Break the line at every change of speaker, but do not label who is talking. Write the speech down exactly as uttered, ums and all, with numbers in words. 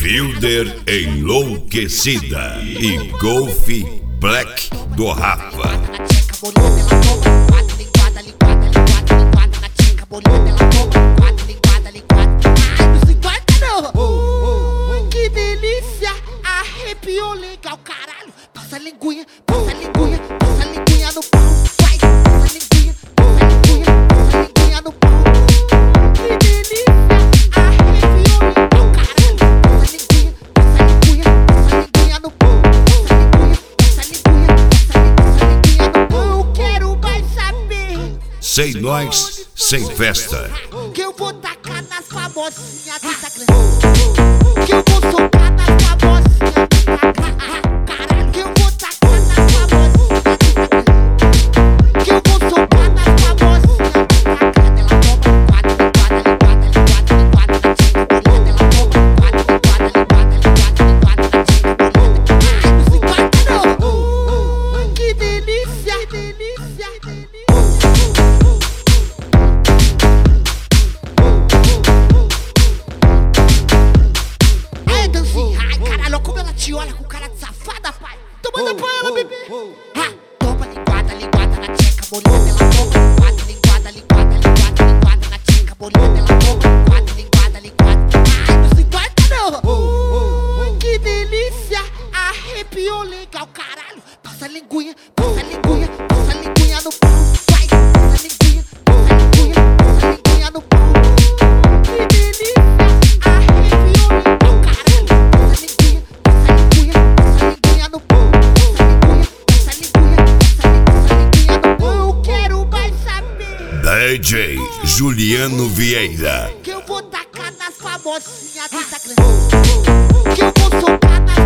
Wilder Enlouquecida e Golf Black do Rafa.
Que delícia, arrepiou legal, caralho. Passa a linguinha, passa a linguinha, passa a linguinha no pau. Vai, passa a linguinha, passa a linguinha, passa a linguinha no pau. Que delícia, arrepiou legal, caralho. Passa a linguinha, passa a linguinha, passa a linguinha no pau. Passa a linguinha, passa a linguinha, passa a linguinha no pau. Eu quero mais saber.
Sem nós, sem festa.
Que eu vou tacar nas famosinhas do Instagram. Que eu vou soltar nas famosinhas do Instagram. Caralho, que eu vou tacar nas famosinhas do Instagram. Que eu vou soltar nas famosinhas do Instagram. Ela toma quatro, quatro, quatro, quatro, quatro na tinta bolada. Ela toma quatro, quatro, quatro, quatro, quatro na tinta bolada. Ai, não se importa não. Que delícia, delícia, delícia. Te olha com cara de safada, pai. Toma da pra ela, bebê. Ah, toma linguada, linguada na tcheca, bolhada. Ela toma quatro, linguada, linguada, linguada, linguada na tcheca, bolhada. Ela toma quatro, linguada, linguada. Ai, não se importa não. Que delícia, arrepiou legal, caralho. Passa a linguinha, passa a linguinha, passa a linguinha no pau. Vai, passa a linguinha, passa a linguinha, passa a linguinha no pau. Que delícia, arrepiou legal, caralho. Passa a linguinha.
D J Juliano Vieira.
Que eu vou tacar nas famosinhas do Instagram. Que eu vou soltar nas